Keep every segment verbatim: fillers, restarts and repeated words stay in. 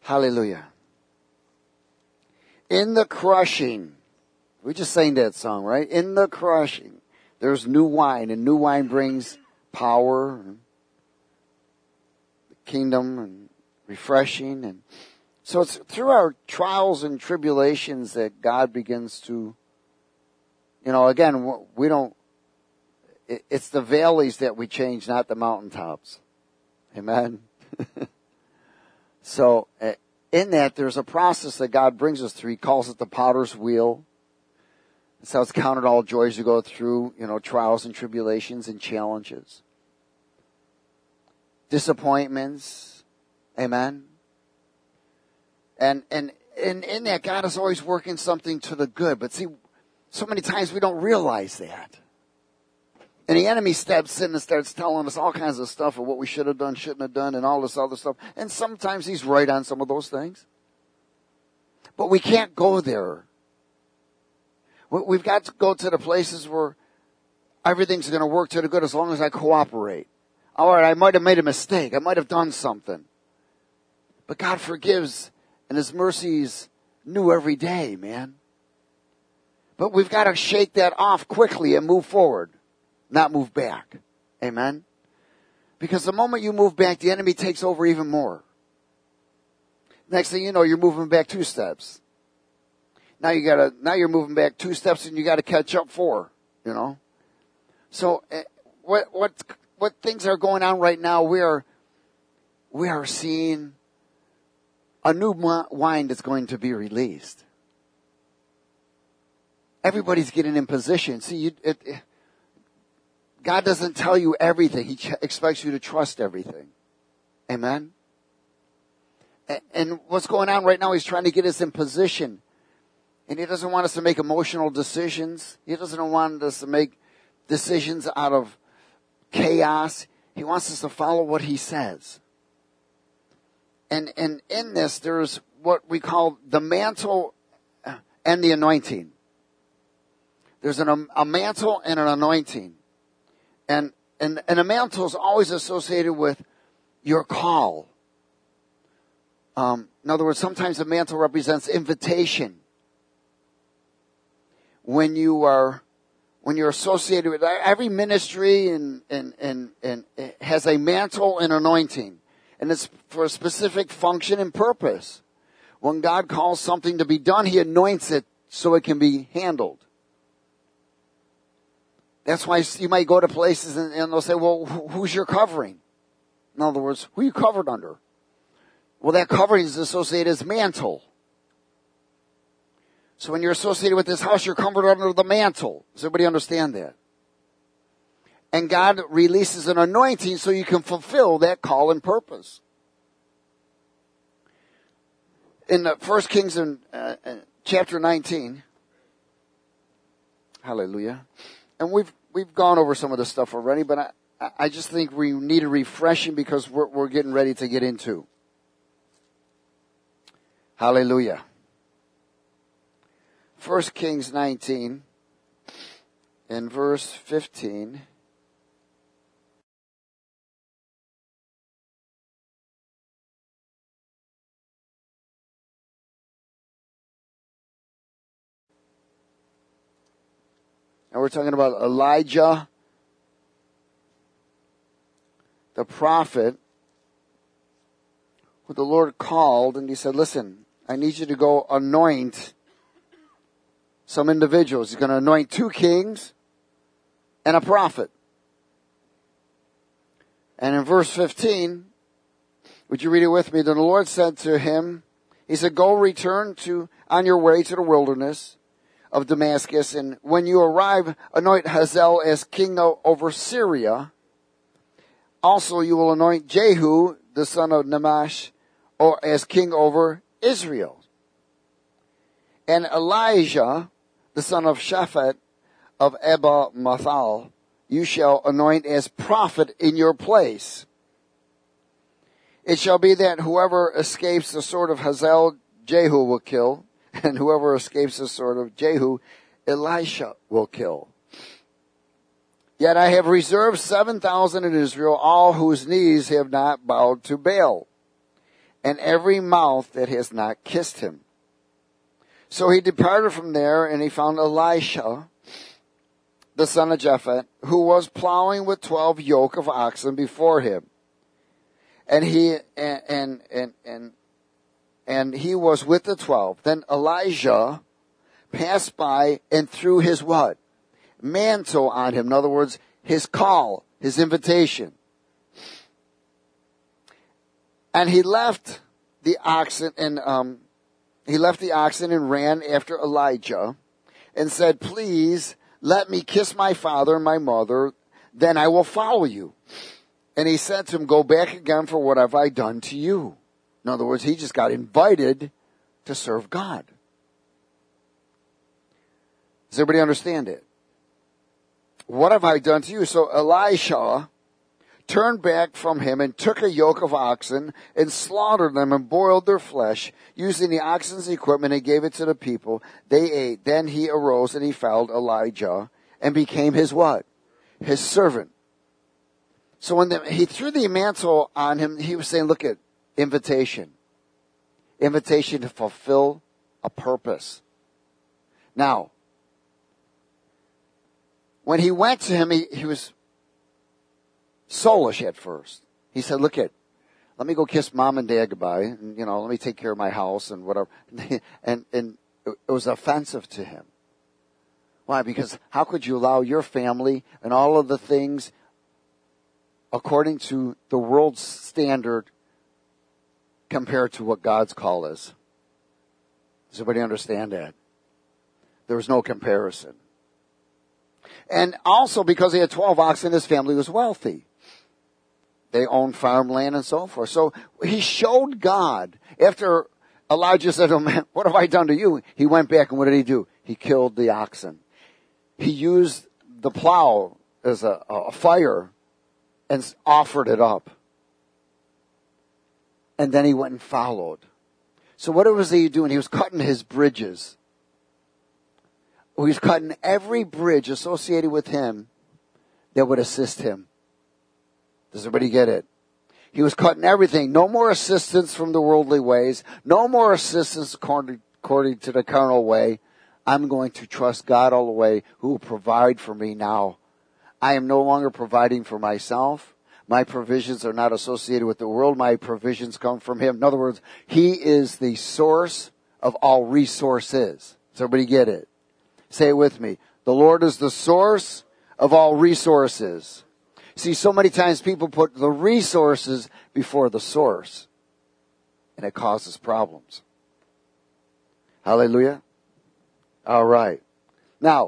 Hallelujah. In the crushing, we just sang that song, right? In the crushing, there's new wine, and new wine brings power, and the kingdom, and refreshing. And so it's through our trials and tribulations that God begins to, you know, again, we don't, it's the valleys that we change, not the mountaintops. Amen. So in that, there's a process that God brings us through. He calls it the potter's wheel. That's how it's counted all joy as you go through, you know, trials and tribulations and challenges. Disappointments. Amen. And, and, and in that, God is always working something to the good. But see, so many times we don't realize that. And the enemy steps in and starts telling us all kinds of stuff of what we should have done, shouldn't have done, and all this other stuff. And sometimes he's right on some of those things. But we can't go there. We've got to go to the places where everything's going to work to the good as long as I cooperate. All right, I might have made a mistake. I might have done something. But God forgives, and his mercies new every day, man. But we've got to shake that off quickly and move forward. Not move back. Amen? Because the moment you move back, the enemy takes over even more. Next thing you know, you're moving back two steps. Now you gotta, now you're moving back two steps and you gotta catch up four, you know? So, uh, what, what, what things are going on right now, we are, we are seeing a new wine that's going to be released. Everybody's getting in position. See, you, it, it God doesn't tell you everything. He ch- expects you to trust everything. Amen? And, and what's going on right now, he's trying to get us in position. And he doesn't want us to make emotional decisions. He doesn't want us to make decisions out of chaos. He wants us to follow what he says. And, and in this, there's what we call the mantle and the anointing. There's an, a mantle and an anointing. And, and, and a mantle is always associated with your call. Um, in other words, sometimes a mantle represents invitation. When you are, when you're associated with every ministry and, and, and, and it has a mantle and anointing. And it's for a specific function and purpose. When God calls something to be done, he anoints it so it can be handled. That's why you might go to places and, and they'll say, well, who's your covering? In other words, who are you covered under? Well, that covering is associated as mantle. So when you're associated with this house, you're covered under the mantle. Does everybody understand that? And God releases an anointing so you can fulfill that call and purpose. In the First Kings in uh, chapter nineteen, hallelujah. And we've we've gone over some of this stuff already, but I I just think we need a refreshing because we're we're getting ready to get into. Hallelujah. First Kings nineteen in verse fifteen. And we're talking about Elijah, the prophet, who the Lord called, and he said, listen, I need you to go anoint some individuals. He's going to anoint two kings and a prophet. And in verse fifteen, would you read it with me? Then the Lord said to him, he said, go return to on your way to the wilderness of Damascus, and when you arrive, anoint Hazael as king over Syria. Also you will anoint Jehu, the son of Namash, or as king over Israel. And Elijah, the son of Shaphat of Abba Mathal, you shall anoint as prophet in your place. It shall be that whoever escapes the sword of Hazael, Jehu will kill, and whoever escapes the sword of Jehu, Elisha will kill. Yet I have reserved seven thousand in Israel, all whose knees have not bowed to Baal. and every mouth that has not kissed him. So he departed from there, and he found Elisha, the son of Japhet, who was plowing with twelve yoke of oxen before him. And he and and and and, and he was with the twelve. Then Elijah passed by and threw his what? Mantle on him. In other words, his call, his invitation. And he left the oxen and um he left the oxen and ran after Elijah and said, "Please let me kiss my father and my mother, then I will follow you." And he said to him, "Go back again, for what have I done to you?" In other words, he just got invited to serve God. Does everybody understand it? What have I done to you? So Elisha turned back from him and took a yoke of oxen and slaughtered them and boiled their flesh, using the oxen's equipment, and gave it to the people. They ate. Then he arose and he followed Elijah and became his what? His servant. So when the, he threw the mantle on him, he was saying, look at invitation. Invitation to fulfill a purpose. Now, when he went to him, he, he was soulish at first. He said, look at, let me go kiss mom and dad goodbye, and, you know, let me take care of my house and whatever. And, and it was offensive to him. Why? Because how could you allow your family and all of the things according to the world's standard compared to what God's call is? Does everybody understand that? There was no comparison. And also because he had twelve oxen, his family was wealthy. They owned farmland and so forth. So he showed God. After Elijah said to him, "Man, what have I done to you?" He went back, and what did he do? He killed the oxen. He used the plow as a, a fire and offered it up. And then he went and followed. So what was he doing? He was cutting his bridges. He was cutting every bridge associated with him that would assist him. Does everybody get it? He was cutting everything. No more assistance from the worldly ways. No more assistance according, according to the carnal way. I'm going to trust God all the way, who will provide for me now. I am no longer providing for myself. My provisions are not associated with the world. My provisions come from him. In other words, he is the source of all resources. Does everybody get it? Say it with me. The Lord is the source of all resources. See, so many times people put the resources before the source, and it causes problems. Hallelujah. All right. Now,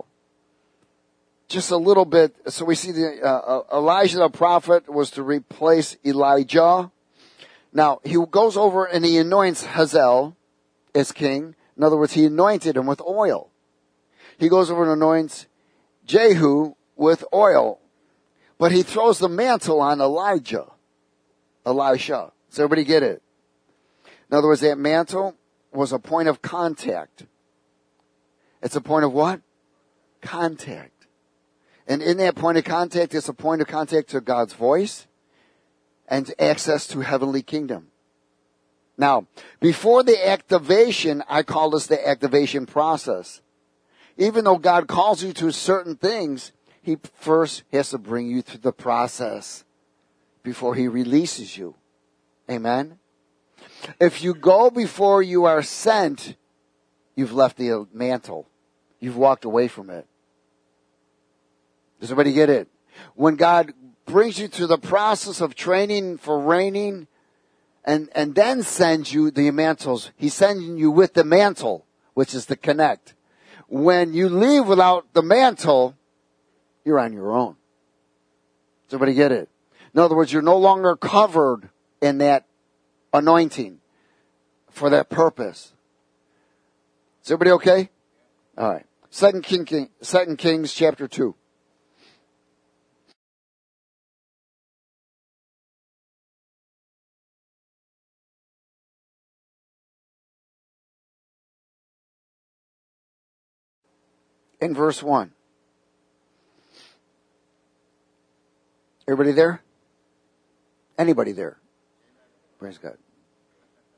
just a little bit. So we see the uh, Elijah the prophet was to replace Elijah. Now, he goes over and he anoints Hazael as king. In other words, he anointed him with oil. He goes over and anoints Jehu with oil. But he throws the mantle on Elijah. Elisha. Does everybody get it? In other words, that mantle was a point of contact. It's a point of what? Contact. And in that point of contact, it's a point of contact to God's voice and access to heavenly kingdom. Now, before the activation, I call this the activation process. Even though God calls you to certain things, he first has to bring you through the process before he releases you. Amen? If you go before you are sent, you've left the mantle. You've walked away from it. Does everybody get it? When God brings you through the process of training for reigning and, and then sends you the mantles, he's sending you with the mantle, which is the connect. When you leave without the mantle, you're on your own. Does everybody get it? In other words, you're no longer covered in that anointing for that purpose. Is everybody okay? All right. Second King, King, Second Kings chapter two. In verse one. Everybody there? Anybody there? Praise God.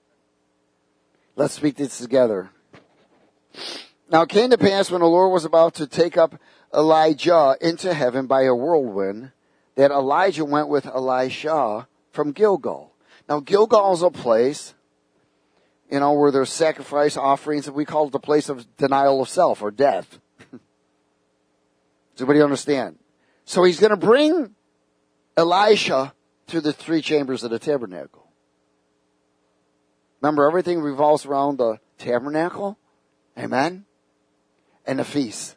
Let's speak this together. Now it came to pass when the Lord was about to take up Elijah into heaven by a whirlwind, that Elijah went with Elisha from Gilgal. Now Gilgal is a place, you know, where there's sacrifice offerings, and we call it the place of denial of self or death. Does everybody understand? So he's going to bring Elisha through the three chambers of the tabernacle. Remember, everything revolves around the tabernacle. Amen? And the feast.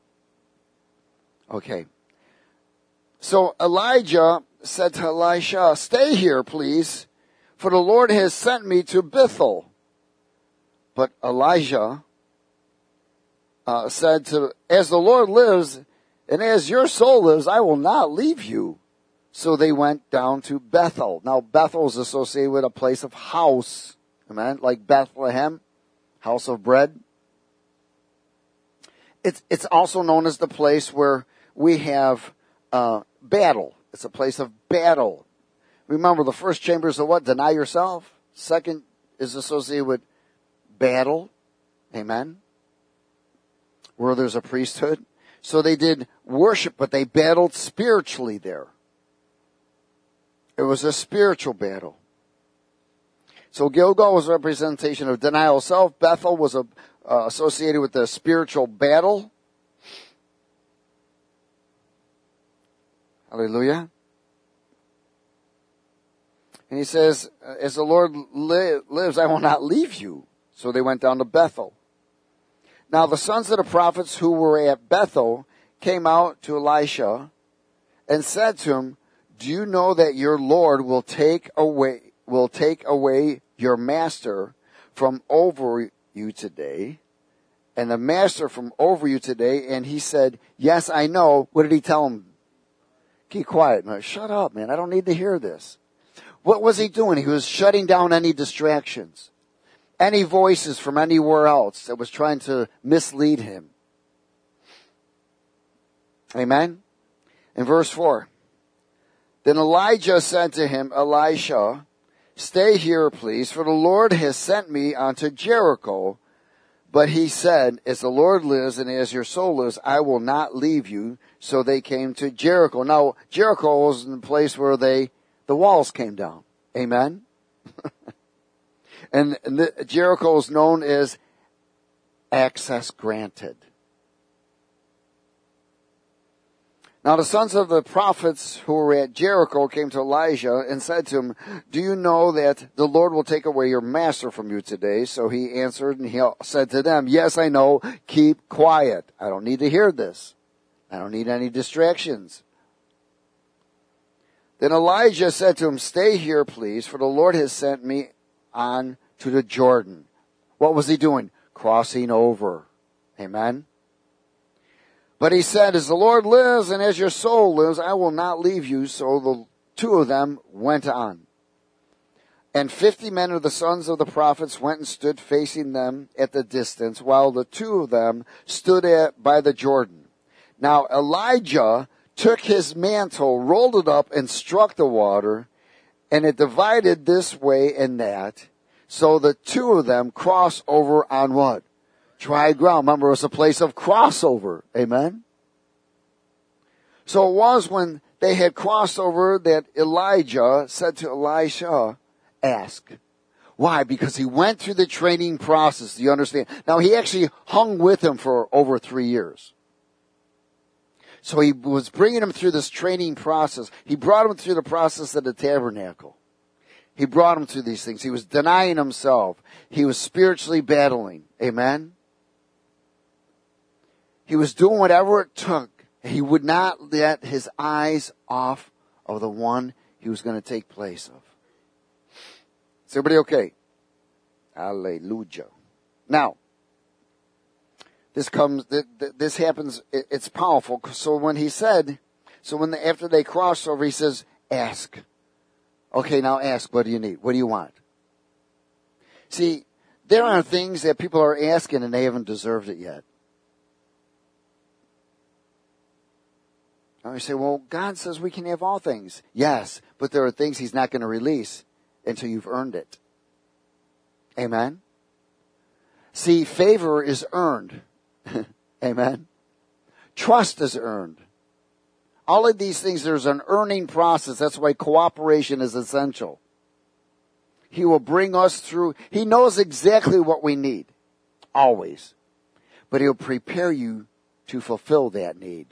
Okay. So Elijah said to Elisha, stay here, please, for the Lord has sent me to Bethel. But Elijah uh, said to, as the Lord lives, and as your soul lives, I will not leave you. So they went down to Bethel. Now, Bethel is associated with a place of house. Amen? Like Bethlehem, house of bread. It's, it's also known as the place where we have uh, battle. It's a place of battle. Remember, the first chamber is the what? Deny yourself. Second is associated with battle. Amen? Where there's a priesthood. So they did worship, but they battled spiritually there. It was a spiritual battle. So Gilgal was a representation of denial of self. Bethel was a, uh, associated with the spiritual battle. Hallelujah. And he says, as the Lord li- lives, I will not leave you. So they went down to Bethel. Now the sons of the prophets who were at Bethel came out to Elisha and said to him, do you know that your Lord will take away, will take away your master from over you today? And the master from over you today. And he said, yes, I know. What did he tell him? Keep quiet. No, shut up, man. I don't need to hear this. What was he doing? He was shutting down any distractions, any voices from anywhere else that was trying to mislead him. Amen? In verse four. Then Elijah said to him, Elisha, stay here, please, for the Lord has sent me unto Jericho. But he said, as the Lord lives and as your soul lives, I will not leave you. So they came to Jericho. Now, Jericho was the place where they, the walls came down. Amen? and and the, Jericho is known as access granted. Now the sons of the prophets who were at Jericho came to Elijah and said to him, do you know that the Lord will take away your master from you today? So he answered and he said to them, yes, I know. Keep quiet. I don't need to hear this. I don't need any distractions. Then Elijah said to him, stay here, please, for the Lord has sent me on to the Jordan. What was he doing? Crossing over. Amen. But he said, as the Lord lives and as your soul lives, I will not leave you. So the two of them went on. And fifty men of the sons of the prophets went and stood facing them at the distance, while the two of them stood at, by the Jordan. Now Elijah took his mantle, rolled it up, and struck the water, and it divided this way and that. So the two of them crossed over on what? Dry ground. Remember, it was a place of crossover. Amen? So it was when they had crossed over that Elijah said to Elisha, ask. Why? Because he went through the training process. Do you understand? Now, he actually hung with him for over three years. So he was bringing him through this training process. He brought him through the process of the tabernacle. He brought him through these things. He was denying himself. He was spiritually battling. Amen? He was doing whatever it took. He would not let his eyes off of the one he was going to take place of. Is everybody okay? Hallelujah. Now, this comes, this happens, it's powerful. So when he said, so when the, after they crossed over, he says, ask. Okay, now ask, what do you need? What do you want? See, there are things that people are asking and they haven't deserved it yet. And we say, well, God says we can have all things. Yes, but there are things he's not going to release until you've earned it. Amen? See, favor is earned. Amen. Trust is earned. All of these things, there's an earning process. That's why cooperation is essential. He will bring us through. He knows exactly what we need. Always. But he'll prepare you to fulfill that need.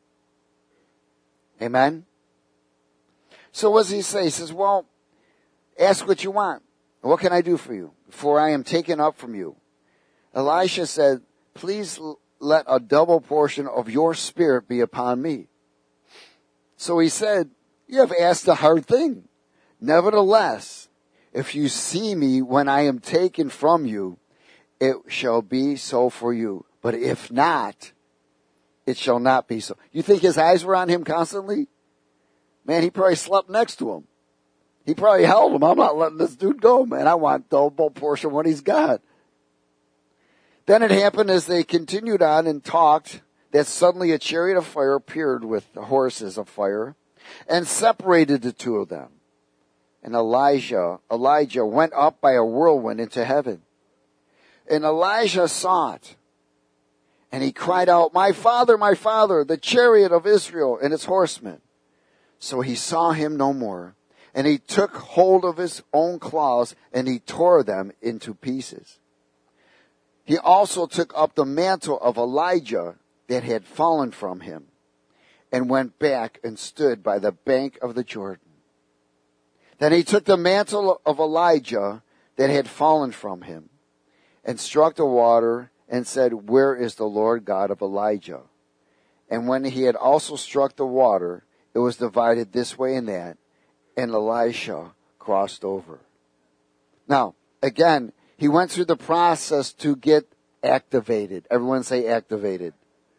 Amen? So what does he say? He says, well, ask what you want. What can I do for you before I am taken up from you? Elisha said, please let a double portion of your spirit be upon me. So he said, you have asked a hard thing. Nevertheless, if you see me when I am taken from you, it shall be so for you. But if not, it shall not be so. You think his eyes were on him constantly? Man, he probably slept next to him. He probably held him. I'm not letting this dude go, man. I want double portion what he's got. Then it happened as they continued on and talked that suddenly a chariot of fire appeared with the horses of fire and separated the two of them. And Elijah, Elijah went up by a whirlwind into heaven. And Elijah saw it. And he cried out, my father, my father, the chariot of Israel and its horsemen. So he saw him no more. And he took hold of his own claws and he tore them into pieces. He also took up the mantle of Elijah that had fallen from him and went back and stood by the bank of the Jordan. Then he took the mantle of Elijah that had fallen from him and struck the water and said, where is the Lord God of Elijah? And when he had also struck the water, it was divided this way and that, and Elisha crossed over. Now, again, he went through the process to get activated. Everyone say activated.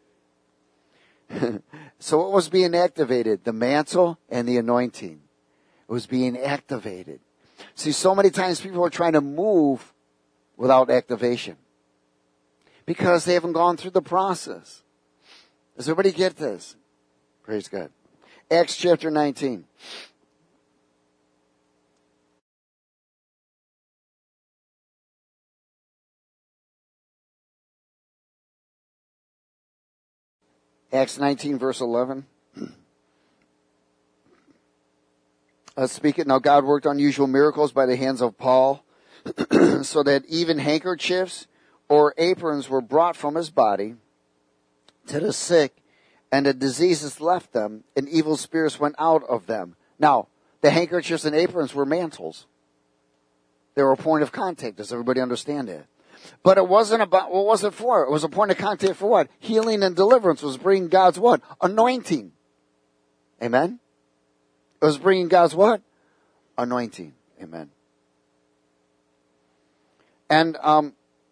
So what was being activated? The mantle and the anointing. It was being activated. See, so many times people are trying to move without activation because they haven't gone through the process. Does everybody get this? Praise God. Acts chapter nineteen. Acts nineteen, verse eleven. Let's speak it. Now God worked unusual miracles by the hands of Paul, so that even handkerchiefs or aprons were brought from his body to the sick, and the diseases left them, and evil spirits went out of them. Now, the handkerchiefs and aprons were mantles. They were a point of contact. Does everybody understand that? But it wasn't about, what was it for? It was a point of contact for what? Healing and deliverance. It was bringing God's what? Anointing. Amen? It was bringing God's what? Anointing. Amen. And um,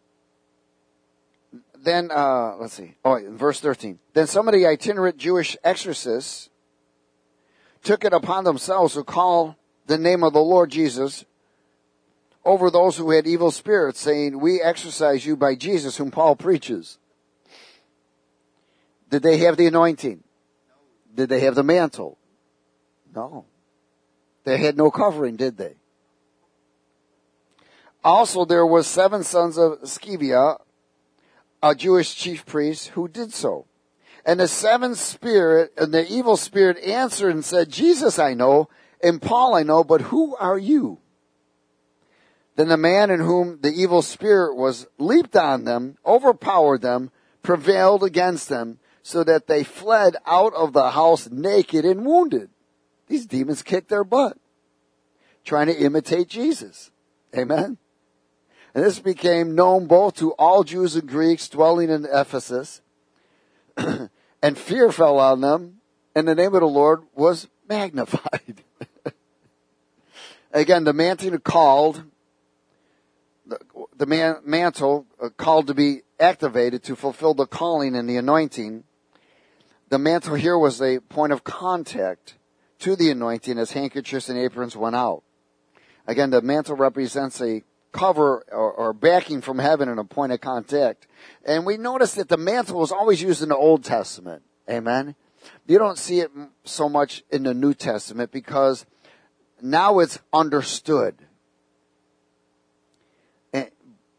then, uh, let's see. Oh, in verse thirteen. Then some of the itinerant Jewish exorcists took it upon themselves to call the name of the Lord Jesus over those who had evil spirits, saying, we exorcise you by Jesus whom Paul preaches. Did they have the anointing? Did they have the mantle? No. They had no covering, did they? Also, there was seven sons of Sceva, a Jewish chief priest, who did so. And the seventh spirit, and the evil spirit answered and said, Jesus I know, and Paul I know, but who are you? Then the man in whom the evil spirit was leaped on them, overpowered them, prevailed against them, so that they fled out of the house naked and wounded. These demons kicked their butt, trying to imitate Jesus. Amen? And this became known both to all Jews and Greeks dwelling in Ephesus. And fear fell on them, and the name of the Lord was magnified. Again, the mantle called, the, the man, mantle called to be activated to fulfill the calling and the anointing. The mantle here was a point of contact to the anointing as handkerchiefs and aprons went out. Again, the mantle represents a cover or, or backing from heaven and a point of contact. And we notice that the mantle was always used in the Old Testament. Amen. You don't see it so much in the New Testament because now it's understood. And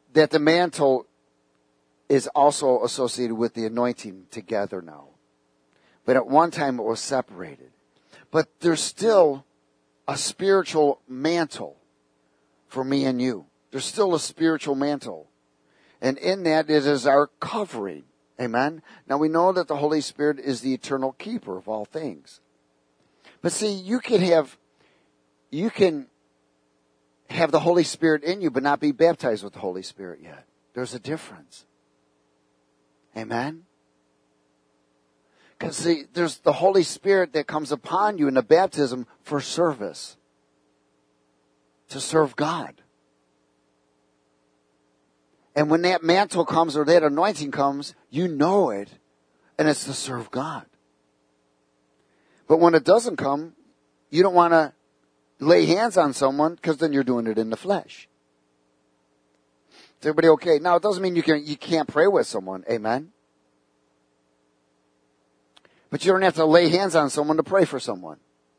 that the mantle is also associated with the anointing together now. But at one time it was separated. But there's still a spiritual mantle for me and you. There's still a spiritual mantle. And in that it is our covering. Amen? Now we know that the Holy Spirit is the eternal keeper of all things. But see, you can have, you can have the Holy Spirit in you, but not be baptized with the Holy Spirit yet. There's a difference. Amen? Because see, there's the Holy Spirit that comes upon you in the baptism for service. To serve God. And when that mantle comes or that anointing comes, you know it, and it's to serve God. But when it doesn't come, you don't want to lay hands on someone because then you're doing it in the flesh. Is everybody okay? Now, it doesn't mean you can you can't pray with someone. Amen. But you don't have to lay hands on someone to pray for someone.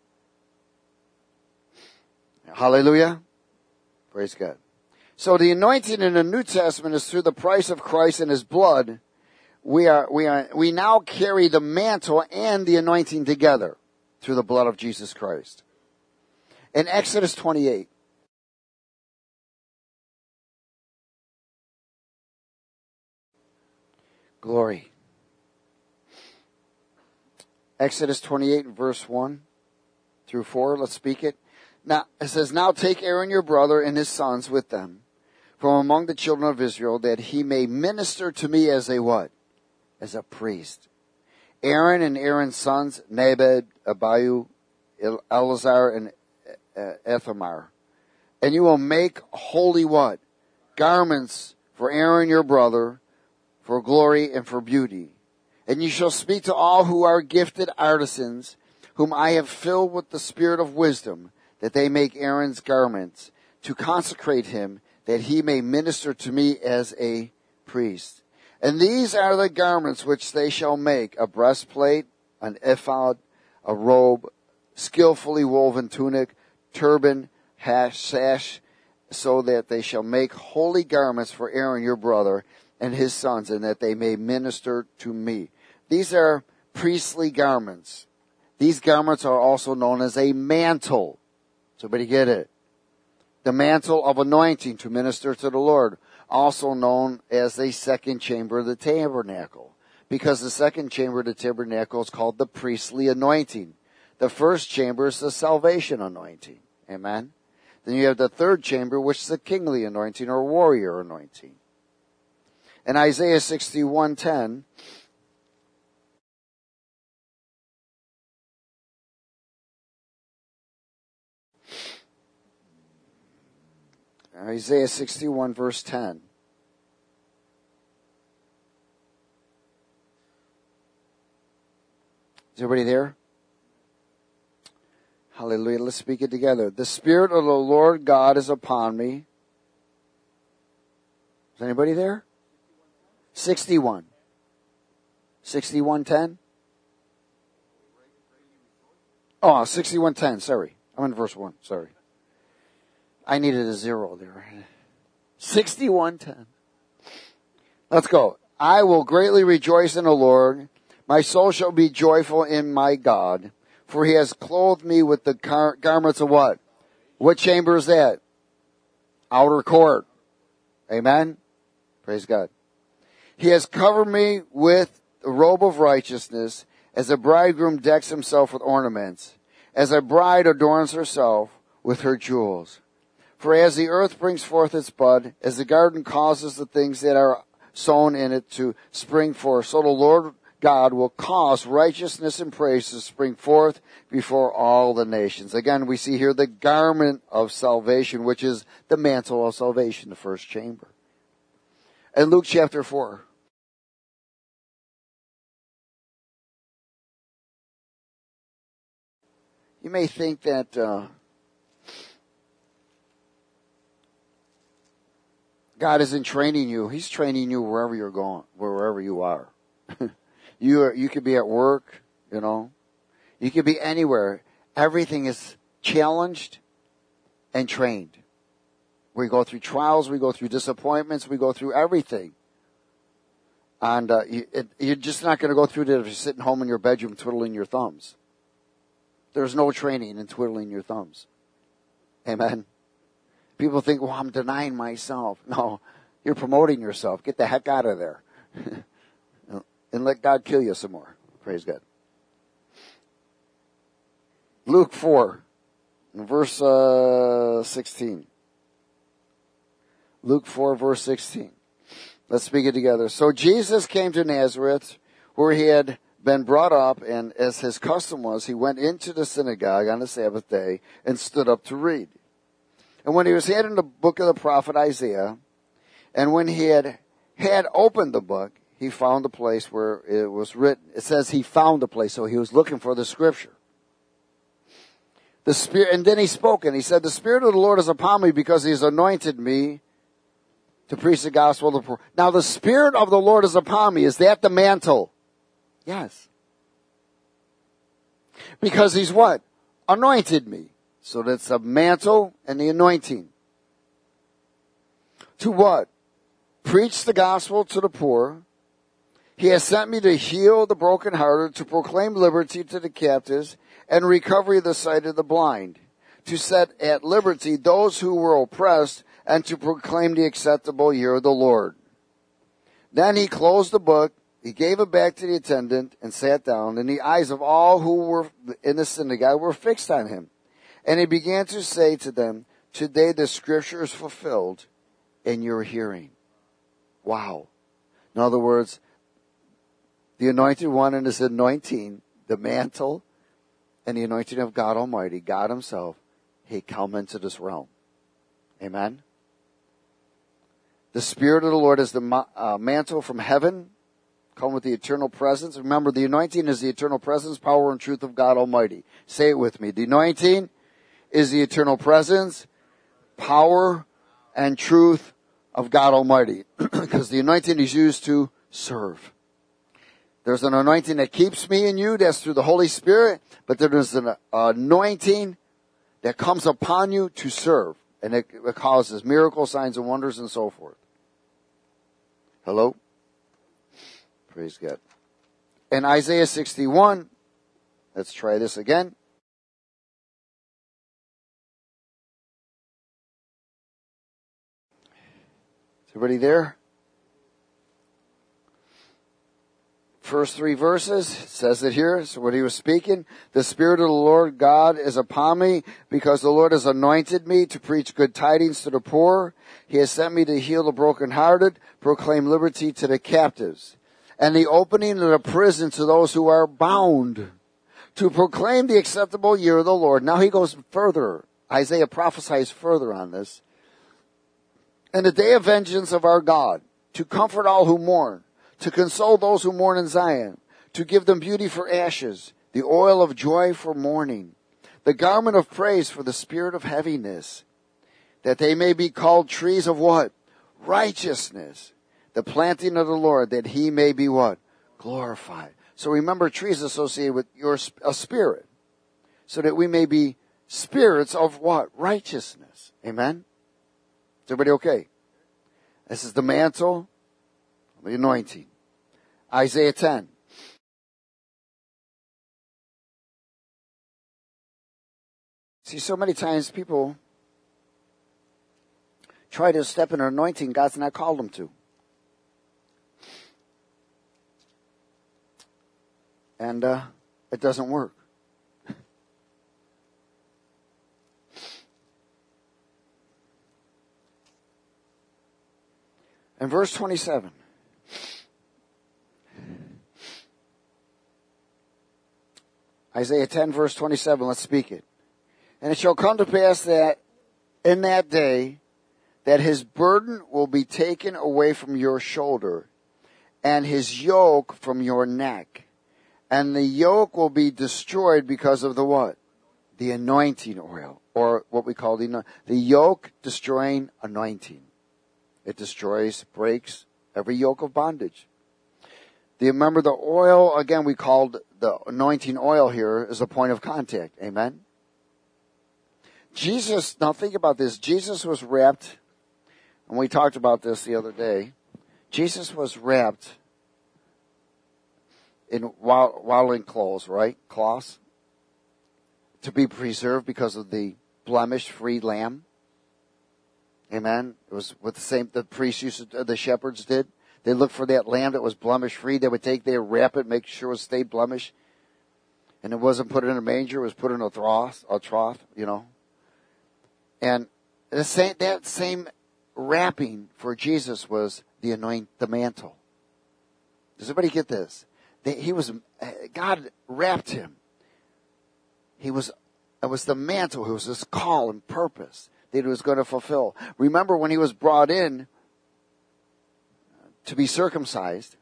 Hallelujah. Praise God. So the anointing in the New Testament is through the price of Christ and His blood. We are, we are, we now carry the mantle and the anointing together through the blood of Jesus Christ. In Exodus twenty-eight. Glory. Exodus twenty-eight, verse one through four. Let's speak it. Now, it says, now take Aaron your brother and his sons with them from among the children of Israel, that he may minister to me as a what? As a priest. Aaron and Aaron's sons, Nadab, Abihu, Eleazar, and Ithamar. And you will make holy what? Garments for Aaron your brother, for glory and for beauty. And you shall speak to all who are gifted artisans, whom I have filled with the spirit of wisdom, that they make Aaron's garments, to consecrate him, that he may minister to me as a priest. And these are the garments which they shall make: a breastplate, an ephod, a robe, skillfully woven tunic, turban, hash, sash, so that they shall make holy garments for Aaron your brother and his sons, and that they may minister to me. These are priestly garments. These garments are also known as a mantle. Somebody get it? The mantle of anointing to minister to the Lord, also known as the second chamber of the tabernacle, because the second chamber of the tabernacle is called the priestly anointing. The first chamber is the salvation anointing. Amen? Then you have the third chamber, which is the kingly anointing or warrior anointing. In Isaiah sixty-one ten, Isaiah sixty-one verse ten. Is everybody there? Hallelujah. Let's speak it together. The Spirit of the Lord God is upon me. Is anybody there? sixty-one. sixty-one ten? Oh, sixty-one ten. Sorry. I'm in verse one. Sorry. I needed a zero there. sixty-one ten. Let's go. I will greatly rejoice in the Lord. My soul shall be joyful in my God. For he has clothed me with the gar- garments of what? What chamber is that? Outer court. Amen? Praise God. He has covered me with the robe of righteousness, as a bridegroom decks himself with ornaments, as a bride adorns herself with her jewels. For as the earth brings forth its bud, as the garden causes the things that are sown in it to spring forth, so the Lord God will cause righteousness and praise to spring forth before all the nations. Again, we see here the garment of salvation, which is the mantle of salvation, the first chamber. In Luke chapter four. You may think that uh, God isn't training you. He's training you wherever you're going, wherever you are. you are, you could be at work, you know. You could be anywhere. Everything is challenged and trained. We go through trials, we go through disappointments, we go through everything. And uh, you, it, you're just not going to go through that if you're sitting home in your bedroom twiddling your thumbs. There's no training in twiddling your thumbs. Amen. People think, well, I'm denying myself. No, you're promoting yourself. Get the heck out of there. And let God kill you some more. Praise God. Luke four, verse uh, sixteen. Luke four, verse sixteen. Let's speak it together. So Jesus came to Nazareth, where he had been brought up, and as his custom was, he went into the synagogue on the Sabbath day and stood up to read. And when he was handed the book of the prophet Isaiah, and when he had had opened the book, he found the place where it was written. It says he found the place, so he was looking for the scripture. The Spirit, and then he spoke, and he said, the Spirit of the Lord is upon me because he has anointed me to preach the gospel to the poor. Now the Spirit of the Lord is upon me. Is that the mantle? Yes. Because he's what? Anointed me. So that's the mantle and the anointing. To what? Preach the gospel to the poor. He has sent me to heal the brokenhearted, to proclaim liberty to the captives, and recovery of the sight of the blind, to set at liberty those who were oppressed, and to proclaim the acceptable year of the Lord. Then he closed the book, he gave it back to the attendant, and sat down, and the eyes of all who were in the synagogue were fixed on him. And he began to say to them, today the scripture is fulfilled in your hearing. Wow. In other words, the anointed one and his anointing, the mantle and the anointing of God Almighty, God himself, he come into this realm. Amen. The Spirit of the Lord is the uh, mantle from heaven, come with the eternal presence. Remember, the anointing is the eternal presence, power, and truth of God Almighty. Say it with me. The anointing is the eternal presence, power, and truth of God Almighty. Because the anointing is used to serve. There's an anointing that keeps me and you, that's through the Holy Spirit, but there's an anointing that comes upon you to serve. And it, it causes miracles, signs, and wonders, and so forth. Hello? Praise God. In Isaiah sixty-one, let's try this again. Is everybody there? First three verses, it says it here. So what he was speaking, the Spirit of the Lord God is upon me because the Lord has anointed me to preach good tidings to the poor. He has sent me to heal the brokenhearted, proclaim liberty to the captives, and the opening of the prison to those who are bound, to proclaim the acceptable year of the Lord. Now he goes further. Isaiah prophesies further on this. And the day of vengeance of our God, to comfort all who mourn, to console those who mourn in Zion, to give them beauty for ashes, the oil of joy for mourning, the garment of praise for the spirit of heaviness, that they may be called trees of what? Righteousness, the planting of the Lord, that he may be what? Glorified. So remember, trees associated with your a spirit, so that we may be spirits of what? Righteousness. Amen? Is everybody okay? This is the mantle, the anointing. Isaiah ten. See, so many times people try to step in an anointing God's not called them to. And uh, it doesn't work. In verse twenty-seven. Isaiah ten, verse twenty-seven, let's speak it. And it shall come to pass that in that day that his burden will be taken away from your shoulder and his yoke from your neck. And the yoke will be destroyed because of the what? The anointing oil, or what we call the, the yoke destroying anointing. It destroys, breaks every yoke of bondage. Do you remember the oil, again, we called the anointing oil here, is a point of contact. Amen? Jesus, now think about this. Jesus was wrapped and we talked about this the other day, Jesus was wrapped in swaddling clothes, right? Cloths. To be preserved because of the blemish-free lamb. Amen. It was what the same, the priests used to, the shepherds did. They looked for that lamb that was blemish-free. They would take, they would wrap it, make sure it stayed blemish. And it wasn't put in a manger, it was put in a trough, a trough, you know. And the same, that same wrapping for Jesus was the anoint, the mantle. Does everybody get this? He was, God wrapped him. He was, it was the mantle, it was his call and purpose that he was going to fulfill. Remember when he was brought in to be circumcised,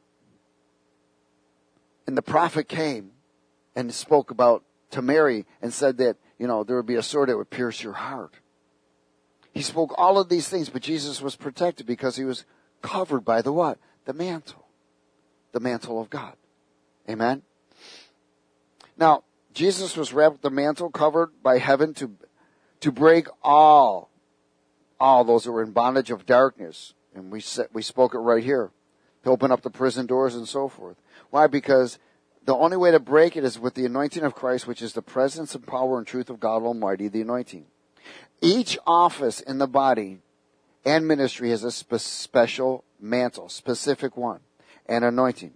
and the prophet came and spoke about to Mary and said that, you know, there would be a sword that would pierce your heart. He spoke all of these things, but Jesus was protected because he was covered by the what? The mantle. The mantle of God. Amen? Now, Jesus was wrapped with the mantle covered by heaven to, to break all, all those that were in bondage of darkness. And we said, we spoke it right here. To open up the prison doors and so forth. Why? Because the only way to break it is with the anointing of Christ, which is the presence and power and truth of God Almighty, the anointing. Each office in the body and ministry has a spe- special mantle, specific one, and anointing.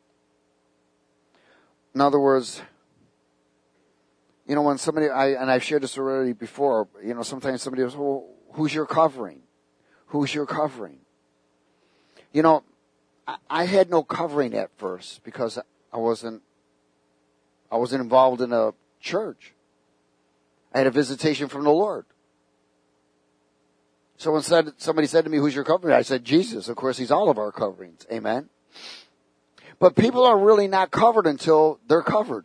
In other words, you know, when somebody, I, and I've shared this already before, you know, sometimes somebody goes, well, who's your covering? Who's your covering? You know, I, I had no covering at first because I wasn't, I wasn't involved in a church. I had a visitation from the Lord. Someone said, somebody said to me, who's your covering? I said, Jesus. Of course, he's all of our coverings. Amen. But people are really not covered until they're covered.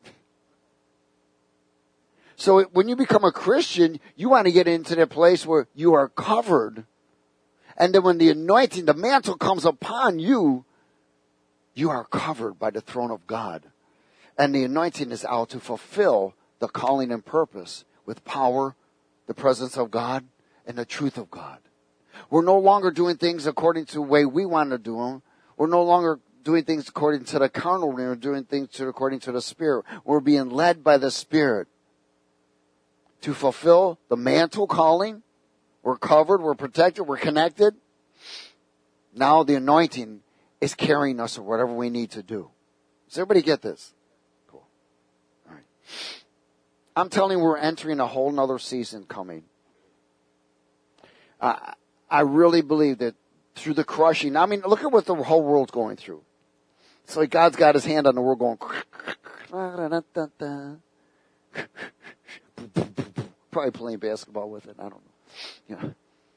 So when you become a Christian, you want to get into that place where you are covered. And then when the anointing, the mantle comes upon you, you are covered by the throne of God. And the anointing is out to fulfill the calling and purpose with power, the presence of God, and the truth of God. We're no longer doing things according to the way we want to do them. We're no longer doing things according to the carnal. We're doing things according to the Spirit. We're being led by the Spirit to fulfill the mantle calling. We're covered, we're protected, we're connected. Now the anointing is carrying us to whatever we need to do. Does everybody get this? Cool. All right. I'm telling you, we're entering a whole nother season coming. I, I really believe that through the crushing, I mean, look at what the whole world's going through. It's like God's got his hand on the world going, probably playing basketball with it. I don't know. You know.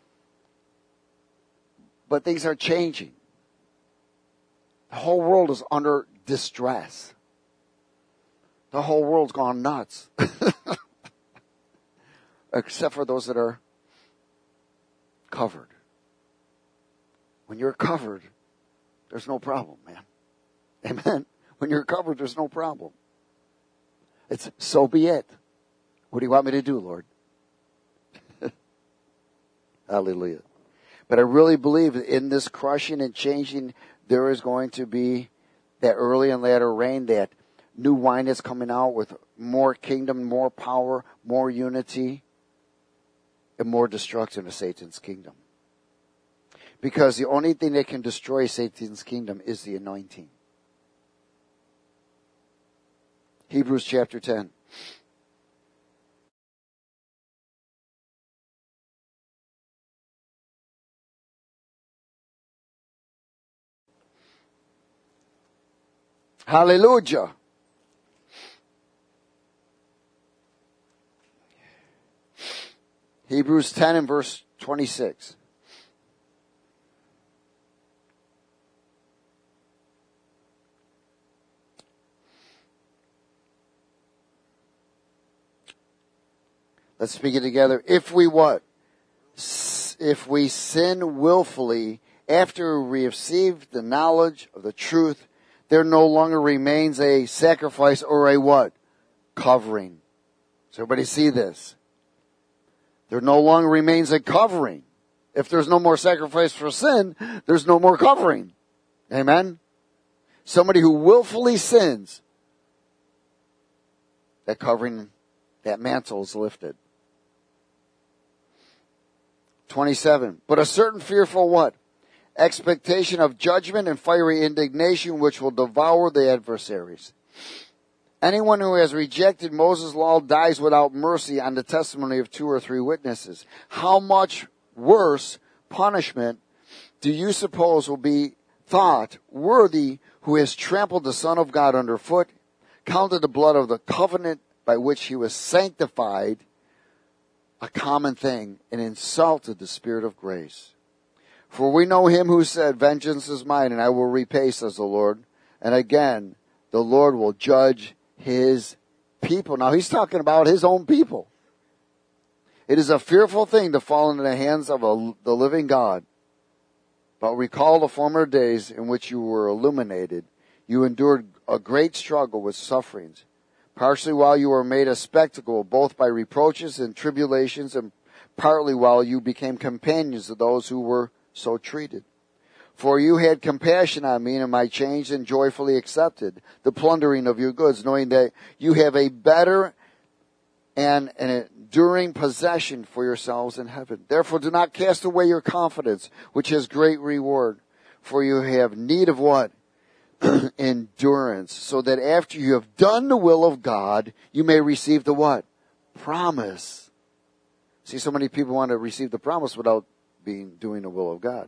But things are changing. The whole world is under distress. The whole world's gone nuts. Except for those that are covered. When you're covered, there's no problem, man. Amen. When you're covered, there's no problem. It's so be it. What do you want me to do, Lord? Hallelujah. But I really believe that in this crushing and changing, there is going to be that early and latter rain, that new wine is coming out with more kingdom, more power, more unity, and more destruction of Satan's kingdom. Because the only thing that can destroy Satan's kingdom is the anointing. Hebrews chapter ten. Hallelujah. Hebrews ten and verse twenty-six. Let's speak it together. If we what? If we sin willfully after we received the knowledge of the truth, there no longer remains a sacrifice or a what? Covering. Does everybody see this? There no longer remains a covering. If there's no more sacrifice for sin, there's no more covering. Amen? Somebody who willfully sins, that covering, that mantle is lifted. twenty-seven. But a certain fearful what? Expectation of judgment and fiery indignation which will devour the adversaries. Anyone who has rejected Moses' law dies without mercy on the testimony of two or three witnesses. How much worse punishment do you suppose will be thought worthy who has trampled the Son of God underfoot, counted the blood of the covenant by which he was sanctified a common thing, and insulted the Spirit of grace? For we know him who said, vengeance is mine, and I will repay, says the Lord. And again, the Lord will judge his people. Now he's talking about his own people. It is a fearful thing to fall into the hands of a, the living God. But recall the former days in which you were illuminated. You endured a great struggle with sufferings, partially while you were made a spectacle, both by reproaches and tribulations, and partly while you became companions of those who were so treated. For you had compassion on me, and my change and joyfully accepted the plundering of your goods, knowing that you have a better and an enduring possession for yourselves in heaven. Therefore do not cast away your confidence, which has great reward. For you have need of what? Endurance, so that after you have done the will of God, you may receive the what? Promise. See, so many people want to receive the promise without being doing the will of God.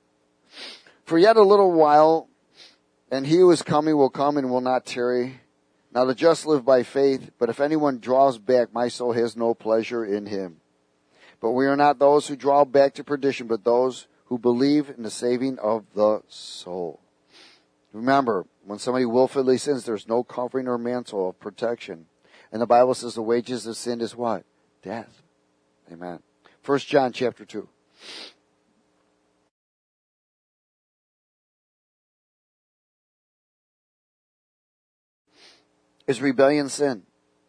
For yet a little while, and he who is coming will come and will not tarry. Now the just live by faith, but if anyone draws back, my soul has no pleasure in him. But we are not those who draw back to perdition, but those who believe in the saving of the soul. Remember, when somebody willfully sins, there's no covering or mantle of protection. And the Bible says the wages of sin is what? Death. Amen. First John chapter two. Is rebellion sin?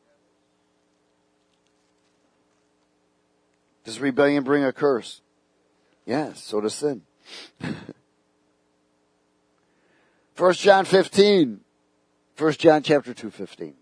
Does rebellion bring a curse? Yes, so does sin. First John fifteen. First John chapter two, fifteen.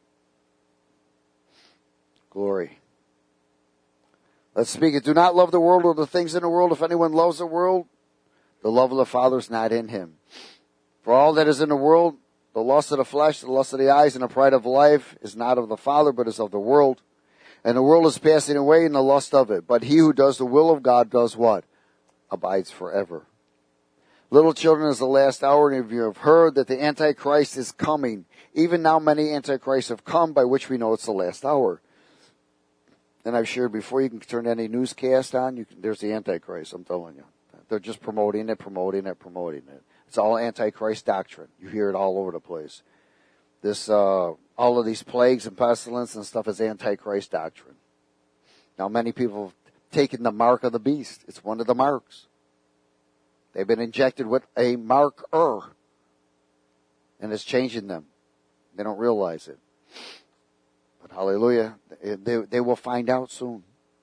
Glory. Let's speak it. Do not love the world or the things in the world. If anyone loves the world, the love of the Father is not in him. For all that is in the world, the lust of the flesh, the lust of the eyes, and the pride of life is not of the Father, but is of the world. And the world is passing away in the lust of it. But he who does the will of God does what? Abides forever. Little children, is the last hour, and if you have heard that the Antichrist is coming, even now many Antichrists have come, by which we know it's the last hour. And I've shared before, you can turn any newscast on, you can, there's the Antichrist, I'm telling you. They're just promoting it, promoting it, promoting it. It's all Antichrist doctrine. You hear it all over the place. This, uh, all of these plagues and pestilence and stuff is Antichrist doctrine. Now, many people have taken the mark of the beast. It's one of the marks. They've been injected with a marker, and it's changing them. They don't realize it. But hallelujah, they, they will find out soon.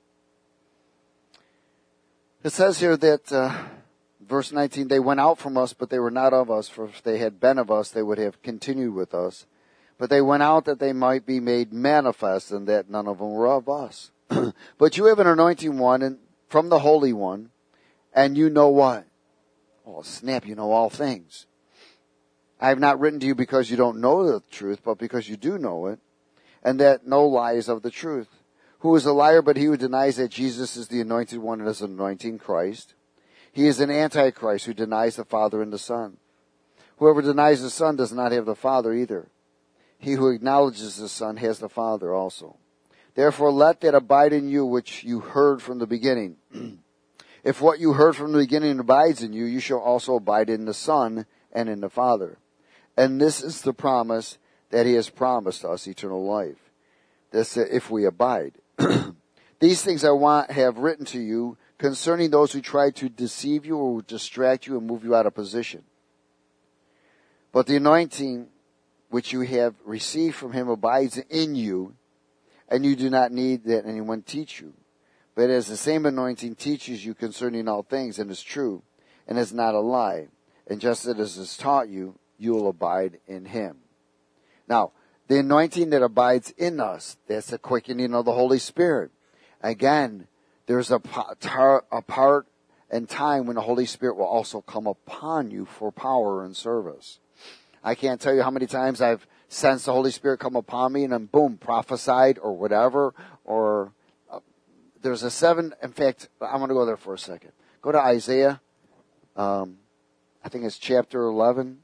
It says here that, uh, verse nineteen, they went out from us, but they were not of us. For if they had been of us, they would have continued with us. But they went out that they might be made manifest, and that none of them were of us. But you have an anointing one and from the Holy One, and you know what? Oh, snap, you know all things. I have not written to you because you don't know the truth, but because you do know it, and that no lie is of the truth. Who is a liar but he who denies that Jesus is the anointed one and is anointing Christ? He is an antichrist who denies the Father and the Son. Whoever denies the Son does not have the Father either. He who acknowledges the Son has the Father also. Therefore let that abide in you which you heard from the beginning. If what you heard from the beginning abides in you, you shall also abide in the Son and in the Father. And this is the promise that he has promised us, eternal life. This, if we abide. These things I want have written to you concerning those who try to deceive you or distract you and move you out of position. But the anointing which you have received from him abides in you, and you do not need that anyone teach you. But as the same anointing teaches you concerning all things and is true and is not a lie, and just as it is taught you, you will abide in him. Now, the anointing that abides in us, that's the quickening of the Holy Spirit. Again, there's a, a part and time when the Holy Spirit will also come upon you for power and service. I can't tell you how many times I've sensed the Holy Spirit come upon me and then boom, prophesied or whatever. Or uh, there's a seven, in fact, I'm going to go there for a second. Go to Isaiah, um, I think it's chapter eleven.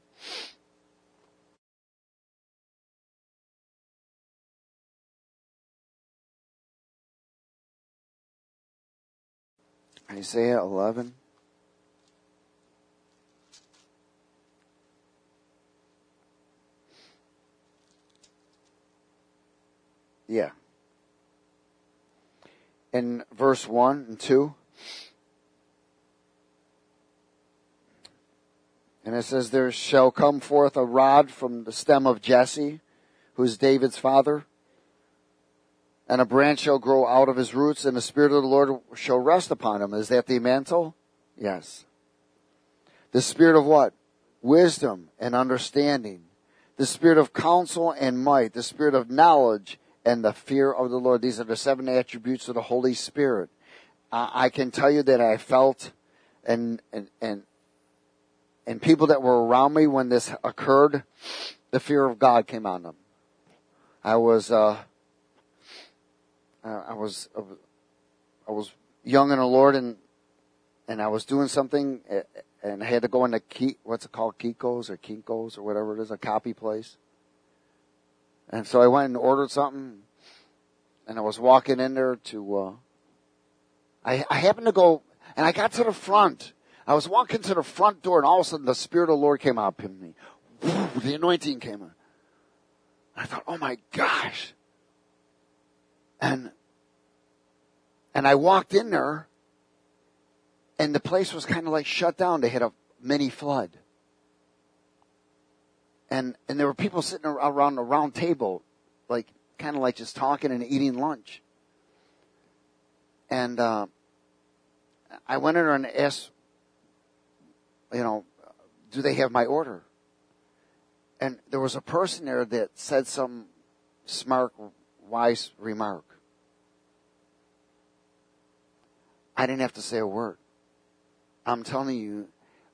Isaiah eleven. Yeah. In verse one and two. And it says, there shall come forth a rod from the stem of Jesse, who is David's father. And a branch shall grow out of his roots, and the Spirit of the Lord shall rest upon him. Is that the mantle? Yes. The Spirit of what? Wisdom and understanding. The Spirit of counsel and might. The Spirit of knowledge and the fear of the Lord. These are the seven attributes of the Holy Spirit. Uh, I can tell you that I felt and, and, and, and people that were around me when this occurred, the fear of God came on them. I was, uh, I was, I was young in the Lord, and, and I was doing something, and I had to go into Key, what's it called? Kiko's or Kinko's or whatever it is, a copy place. And so I went and ordered something, and I was walking in there to, uh, I, I happened to go, and I got to the front. I was walking to the front door, and all of a sudden the Spirit of the Lord came out upon me. Woo, the anointing came in. I thought, oh my gosh. And, and I walked in there, and the place was kind of like shut down. They had a mini flood. And, and there were people sitting around a round table, like, kind of like just talking and eating lunch. And, uh, I went in there and asked, you know, do they have my order? And there was a person there that said some smart, wise remark. I didn't have to say a word. I'm telling you,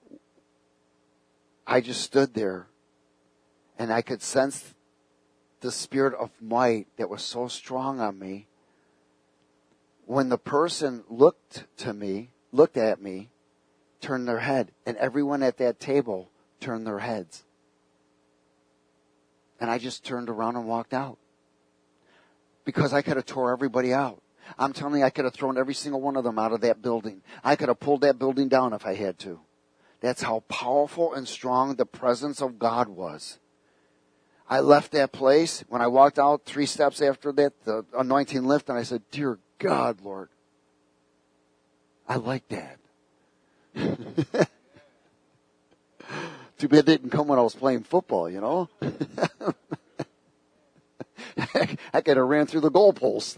I just stood there, and I could sense the Spirit of might that was so strong on me. When the person looked to me, looked at me, turned their head, and everyone at that table turned their heads. And I just turned around and walked out. Because I could have tore everybody out. I'm telling you, I could have thrown every single one of them out of that building. I could have pulled that building down if I had to. That's how powerful and strong the presence of God was. I left that place. When I walked out three steps after that, the anointing lifted, and I said, dear God, Lord, I like that. Too bad it didn't come when I was playing football, you know. I could have ran through the goalpost.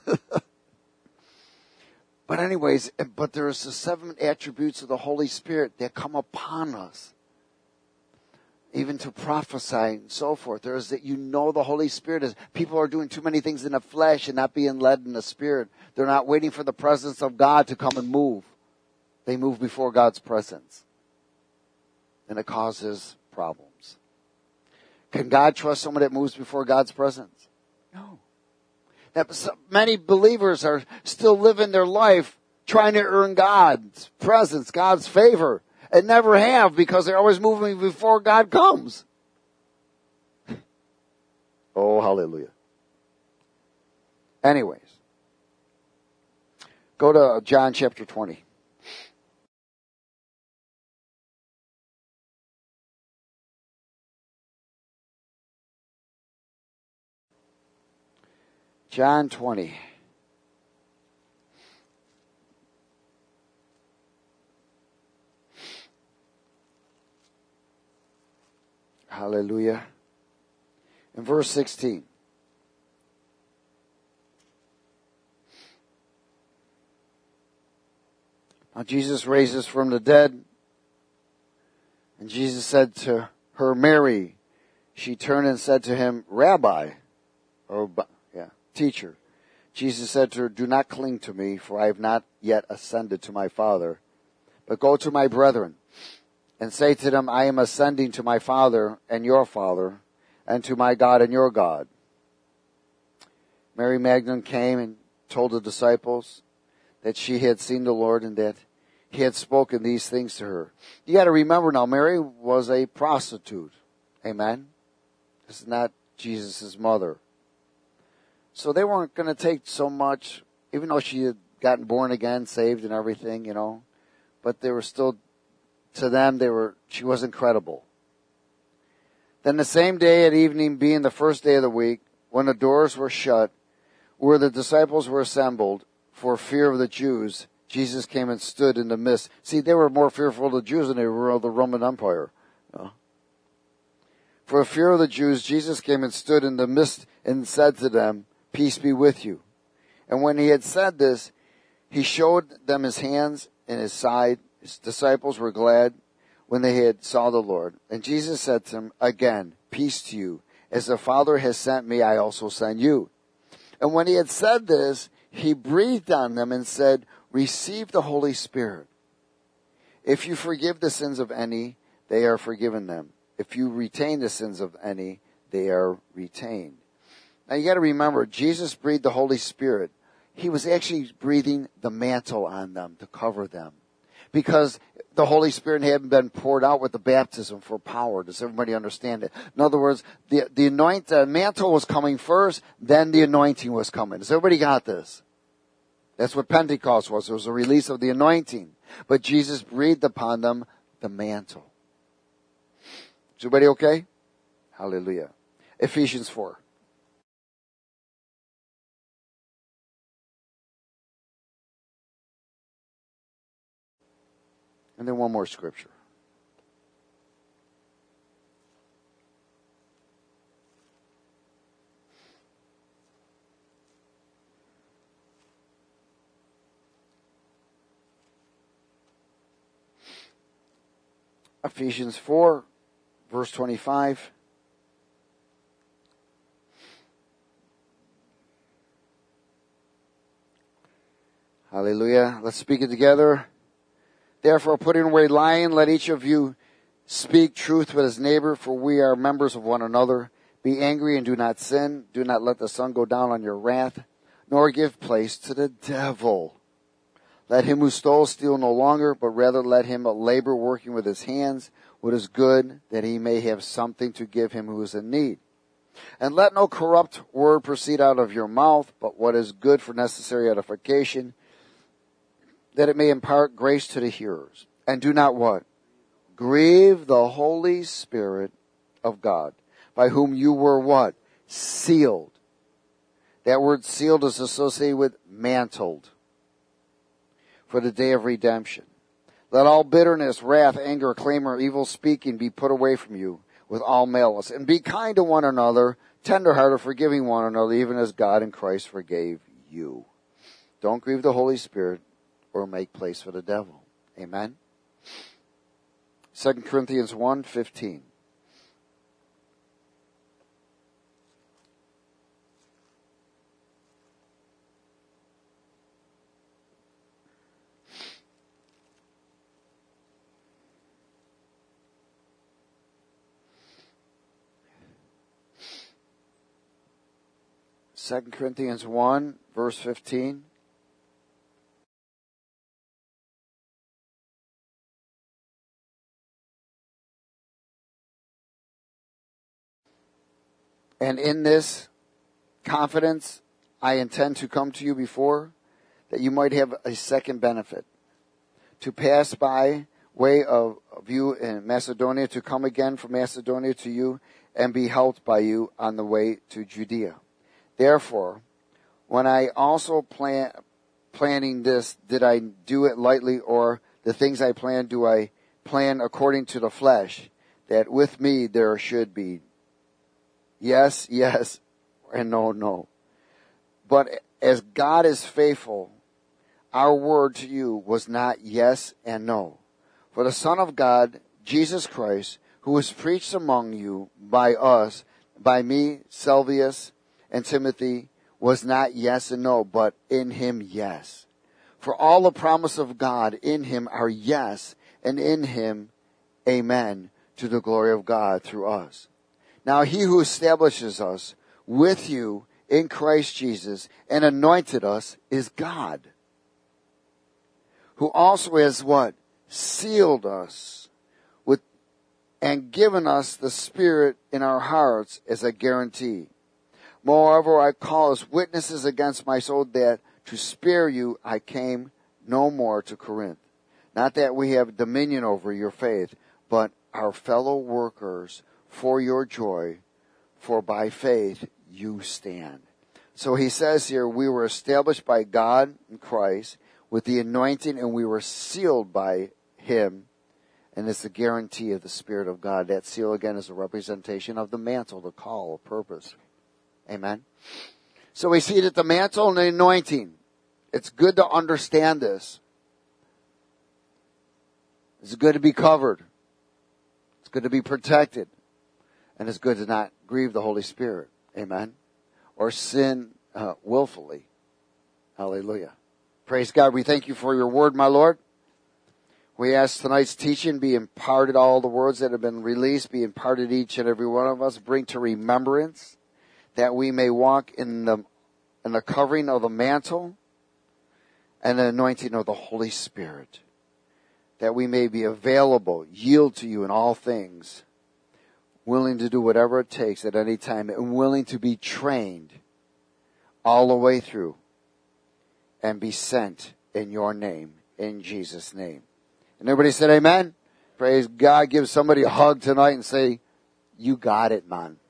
But anyways, but there's the seven attributes of the Holy Spirit that come upon us. Even to prophesy and so forth. There's that you know the Holy Spirit is. People are doing too many things in the flesh and not being led in the Spirit. They're not waiting for the presence of God to come and move. They move before God's presence. And it causes problems. Can God trust someone that moves before God's presence? No. That many believers are still living their life trying to earn God's presence, God's favor. And never have, because they're always moving before God comes. Oh, hallelujah. Anyways. Go to John chapter twenty. John twenty. Hallelujah. In verse sixteen. Now Jesus raises from the dead. And Jesus said to her, Mary. She turned and said to him, Rabbi, or yeah, teacher. Jesus said to her, do not cling to me, for I have not yet ascended to my Father, but go to my brethren and say to them, I am ascending to my Father and your Father, and to my God and your God. Mary Magdalene came and told the disciples that she had seen the Lord and that he had spoken these things to her. You got to remember now, Mary was a prostitute. Amen? This is not Jesus' mother. So they weren't going to take so much, even though she had gotten born again, saved and everything, you know. But they were still, to them, they were, she wasn't credible. Then the same day at evening, being the first day of the week, when the doors were shut, where the disciples were assembled for fear of the Jews, Jesus came and stood in the midst. See, they were more fearful of the Jews than they were of the Roman Empire. You know? For fear of the Jews, Jesus came and stood in the midst and said to them, peace be with you. And when he had said this, he showed them his hands and his side. His disciples were glad when they had saw the Lord. And Jesus said to them, again, peace to you. As the Father has sent me, I also send you. And when he had said this, he breathed on them and said, receive the Holy Spirit. If you forgive the sins of any, they are forgiven them. If you retain the sins of any, they are retained. Now you got to remember, Jesus breathed the Holy Spirit. He was actually breathing the mantle on them to cover them. Because the Holy Spirit hadn't been poured out with the baptism for power. Does everybody understand it? In other words, the, the anoint, the mantle was coming first, then the anointing was coming. Does everybody got this? That's what Pentecost was. It was a release of the anointing. But Jesus breathed upon them the mantle. Is everybody okay? Hallelujah. Ephesians four. And then one more scripture. Ephesians four, verse twenty-five. Hallelujah. Let's speak it together. Therefore, putting away lying, let each of you speak truth with his neighbor, for we are members of one another. Be angry and do not sin. Do not let the sun go down on your wrath, nor give place to the devil. Let him who stole steal no longer, but rather let him labor working with his hands what is good, that he may have something to give him who is in need. And let no corrupt word proceed out of your mouth, but what is good for necessary edification, that it may impart grace to the hearers. And do not what? Grieve the Holy Spirit of God, by whom you were what? Sealed. That word sealed is associated with mantled for the day of redemption. Let all bitterness, wrath, anger, clamor, evil speaking be put away from you with all malice. And be kind to one another, tenderhearted, forgiving one another, even as God in Christ forgave you. Don't grieve the Holy Spirit or make place for the devil. Amen. Second Corinthians one fifteen. Second Corinthians one, verse fifteen. And in this confidence, I intend to come to you before, that you might have a second benefit, to pass by way of, of you in Macedonia, to come again from Macedonia to you, and be helped by you on the way to Judea. Therefore, when I also plan planning this, did I do it lightly, or the things I plan do I plan according to the flesh, that with me there should be yes, yes, and no, no. But as God is faithful, our word to you was not yes and no. For the Son of God, Jesus Christ, who was preached among you by us, by me, Silvanus, and Timothy, was not yes and no, but in him yes. For all the promise of God in him are yes, and in him amen, to the glory of God through us. Now he who establishes us with you in Christ Jesus and anointed us is God, who also has what? Sealed us with and given us the Spirit in our hearts as a guarantee. Moreover, I call as witnesses against my soul that to spare you I came no more to Corinth. Not that we have dominion over your faith, but our fellow workers for your joy, for by faith you stand. So he says here, we were established by God in Christ with the anointing, and we were sealed by him, and it's the guarantee of the Spirit of God. That seal, again, is a representation of the mantle, the call, the purpose. Amen. So we see that the mantle and the anointing, it's good to understand this. It's good to be covered. It's good to be protected. And it's good to not grieve the Holy Spirit. Amen. Or sin uh, willfully. Hallelujah. Praise God. We thank you for your word, my Lord. We ask tonight's teaching be imparted, all the words that have been released be imparted each and every one of us. Bring to remembrance that we may walk in the, in the covering of the mantle and the anointing of the Holy Spirit. That we may be available, yield to you in all things, willing to do whatever it takes at any time, and willing to be trained all the way through and be sent in your name, in Jesus' name. And everybody said amen? Praise God. Give somebody a hug tonight and say, you got it, man.